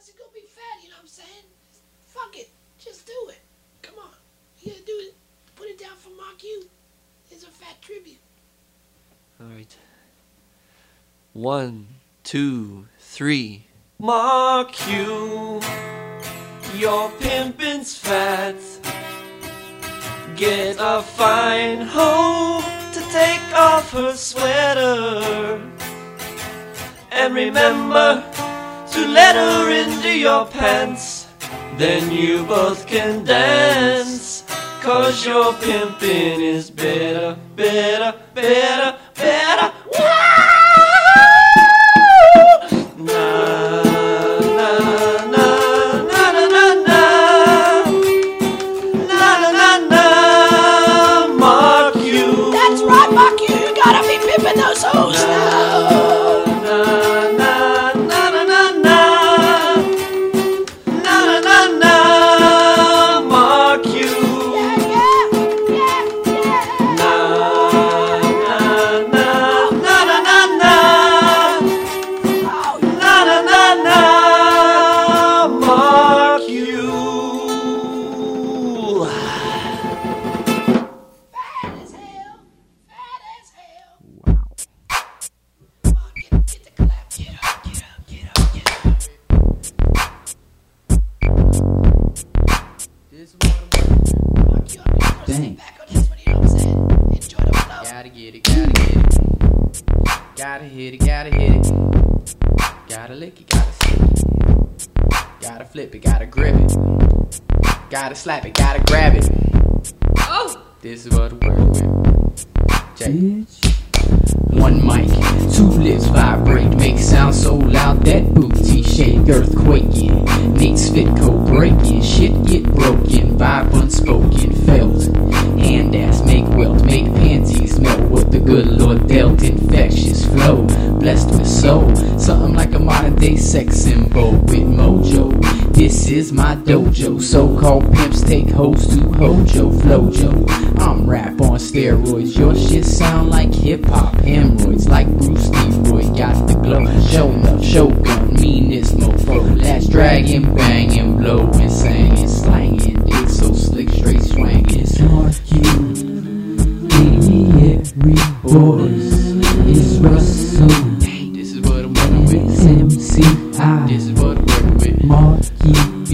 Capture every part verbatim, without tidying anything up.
else is gonna be fat, you know what I'm saying? Fuck it. Just do it. Come on. You gotta do it. Put it down for Mark U. It's a fat tribute. Alright. One, two, three. Mark U, your pimpin's fat. Get a fine hoe to take off her sweater. And remember to let her into your pants. Then you both can dance. Cause your pimpin' is better, better, better, better. Those hoes now. Na na na na na na na na na na Mark U. Yeah, yeah, yeah, yeah. Na na na na na na na na na na na Mark U. Fat as hell. Fat as hell. Dang. Gotta get it, gotta get it. Gotta hit it, gotta hit it. Gotta lick it, gotta stick it. Gotta flip it, gotta grip it. Gotta slap it, gotta grab it. Oh! This is what I work with. Check. One mic, two lips vibrate, make sound so loud that booty shake, earthquaking, Nate's fit code breaking, shit get broken, vibe unspoken, felt, hand ass make welt, make panties melt, what the good Lord dealt, infectious flow, blessed with soul, something like a modern day sex symbol with mojo. This is my dojo, so-called pimps take hoes to hojo, flojo. I'm rap on steroids, your shit sound like hip-hop, hemorrhoids like Bruce Leroy, got the glow, show enough, shogun, meanness, mofo, last dragon, banging, blowing, singing, slanging, dick so slick, straight swanging. It's Mark U, eighty-every boys, it's Russell, this is what I'm working with, it's M C I, this is what I'm working with, Marky B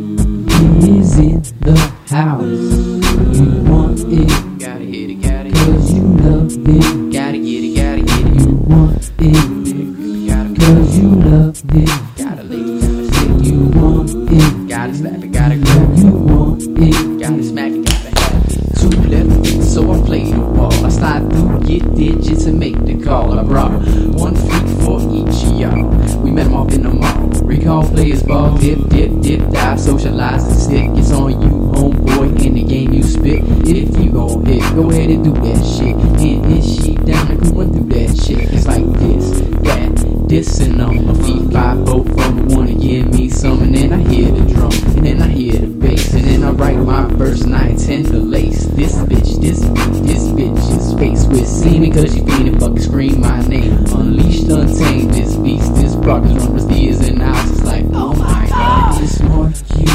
is in the house, you want it, gotta hit it, gotta hit it, cause you love it, gotta get it, gotta get it, you want it, cause you love it, gotta lick it, gotta stick it, you want it, gotta slap it, gotta grab it, you want it, gotta smack it, gotta have it, two left feet, so I play the ball, I slide through, get digits and make the call, I brought one freak for each of y'all, we met them off in the mall, recall players ball, dip, dip, dip, dive, socialize and stick, it's on you, homeboy, in the game you spit, if you gon' hit, go ahead and do that shit, and is she down to go and do that shit, it's like this, that, this, and on my feet, five, both from the wanna give me some, and then I hear the drum, and then I hear the bass, and then I write my verse, and I intend to lace, this bitch, this bitch, this bitch is faced with semen, cause you feeling fucking scream my name, unleashed, untamed, this beast, this progress, runners, ears, and eyes, it's like, oh my god, it's Mark U,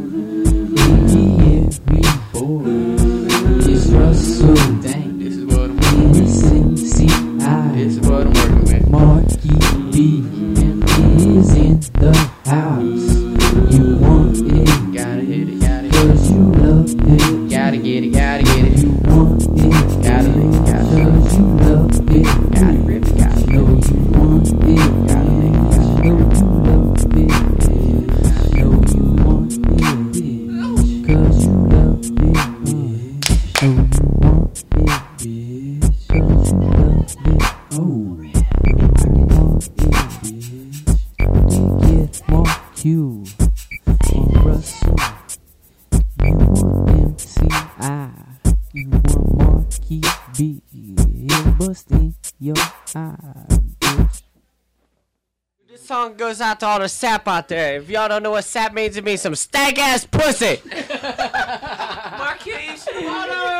every boy, it's Russell, dang, this is what I'm working with, it's M C I, this is what I'm working with, Marky B is in the house, you want it, gotta hit it, gotta hit it, cause you love it, gotta get it, gotta get it, you want it, gotta lick it, gotta cause you love it, gotta rip it, gotta know you want it, gotta lick it, gotta know you love it, know you want it, cause you love it, know you want it, cause you love it, oh, you want it, you get Mark U on Russell, you want M C I, you want Marky B, he'll bust in your eye, bitch. This song goes out to all the sap out there. If y'all don't know what sap means, it means some stank ass pussy. Mark U, you should water.